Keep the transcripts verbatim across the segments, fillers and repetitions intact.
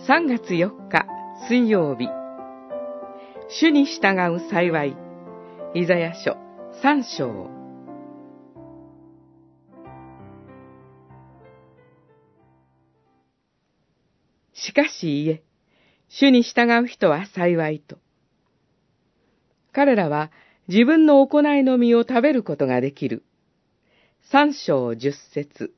さんがつよっか水曜日、主に従う幸い。イザヤ書さん章。しかし言え、主に従う人は幸いと。彼らは自分の行いの実を食べることができる。三章十節。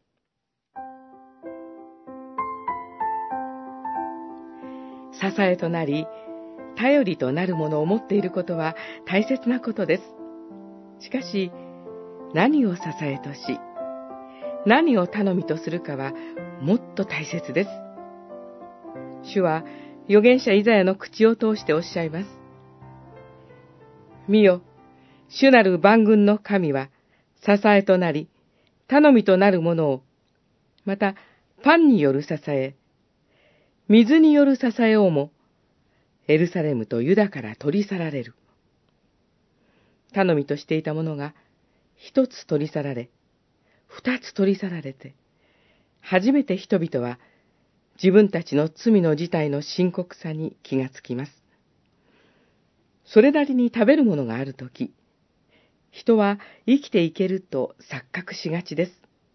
支えとなり、頼りとなるものを持っていることは大切なことです。しかし、何を支えとし、何を頼みとするかはもっと大切です。主は預言者イザヤの口を通しておっしゃいます。見よ、主なる万軍の神は支えとなり、頼みとなるものを、またパンによる支え、水による支えをも、エルサレムとユダから取り去られる。頼みとしていたものが一つ取り去られ、二つ取り去られて、初めて人々は自分たちの罪の事態の深刻さに気がつきます。それなりに食べるものがあるとき、人は生きていけると錯覚しがちです。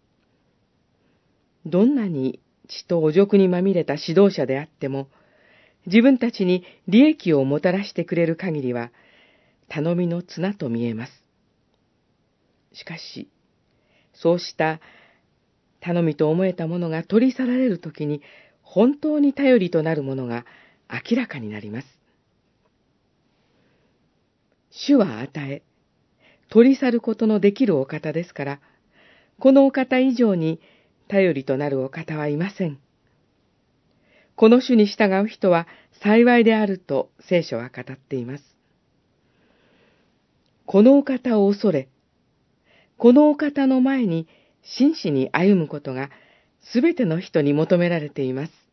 どんなに血と汚辱にまみれた指導者であっても、自分たちに利益をもたらしてくれる限りは、頼みの綱と見えます。しかし、そうした頼みと思えたものが取り去られるときに、本当に頼りとなるものが明らかになります。主は与え、取り去ることのできるお方ですから、このお方以上に頼りとなるお方はいません。この主に従う人は幸いであると聖書は語っています。このお方を恐れ、このお方の前に真摯に歩むことがすべての人に求められています。